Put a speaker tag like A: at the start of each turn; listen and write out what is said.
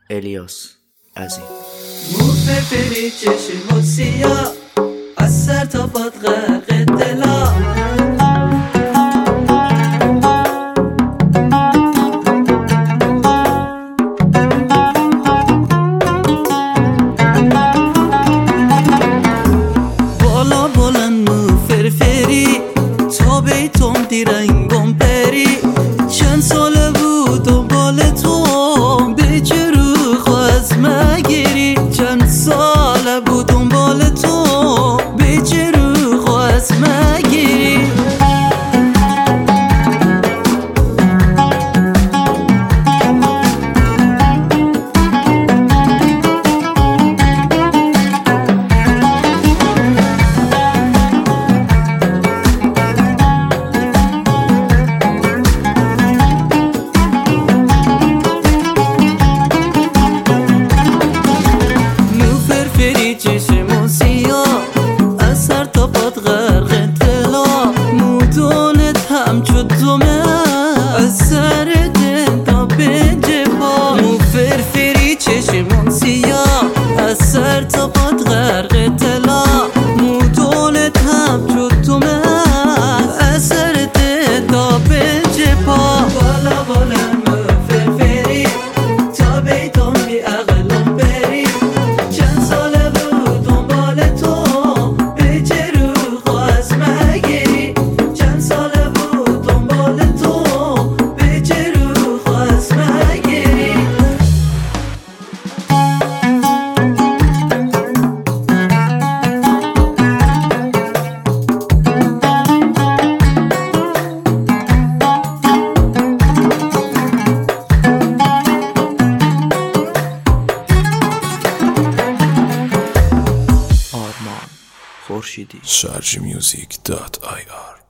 A: الیاس عظیم.
B: موفری چشم و سیاه از سر تا پات غرق دلا، بالا بلند موفری تا بیتم دیرنگم پری، چند ساله بود دنبال تو به چه رو خواست مگیری، چند ساله بود دنبال تو به چه رو خواست مگیری. چشمون سیاه از سر تا پات غرق طلا، مودونت همچو دومه از سر تا پنج پا. مو فرفری چشمون سیاه از سر تا پات غرق طلا، مودونت همچو دومه از سر تا پنج پا. بالا بالا مو فرفری تا بیتم بی عقلم بری،
A: خورشیدی.
C: sharjmusic.ir